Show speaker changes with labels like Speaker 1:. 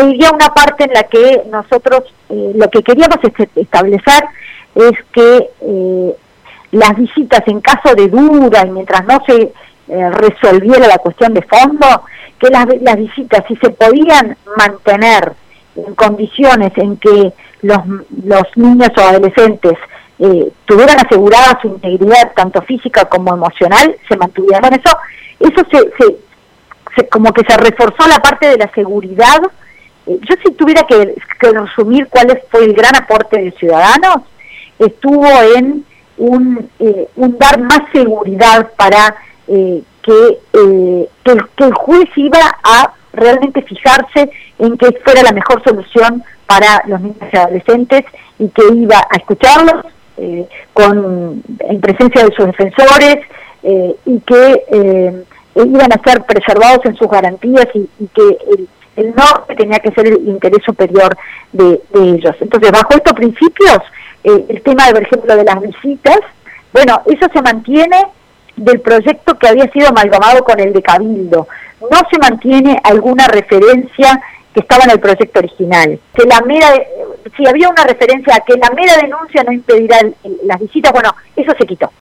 Speaker 1: añadiría una parte en la que nosotros lo que queríamos establecer es que las visitas, en caso de duda y mientras no se resolviera la cuestión de fondo, que las visitas, si se podían mantener en condiciones en que los niños o adolescentes tuvieran asegurada su integridad tanto física como emocional, se mantuvieran. Eso como que se reforzó la parte de la seguridad. Yo si tuviera que resumir cuál fue el gran aporte de Ciudadanos, estuvo en un dar más seguridad para que el juez iba a realmente fijarse en que fuera la mejor solución para los niños y adolescentes, y que iba a escucharlos en presencia de sus defensores, y que iban a ser preservados en sus garantías, y que el norte tenía que ser el interés superior de ellos. Entonces, bajo estos principios, el tema, por ejemplo, de las visitas, bueno, eso se mantiene del proyecto que había sido amalgamado con el de Cabildo. No se mantiene alguna referencia que estaba en el proyecto original. Si había una referencia a que la mera denuncia no impedirá las visitas, bueno, eso se quitó.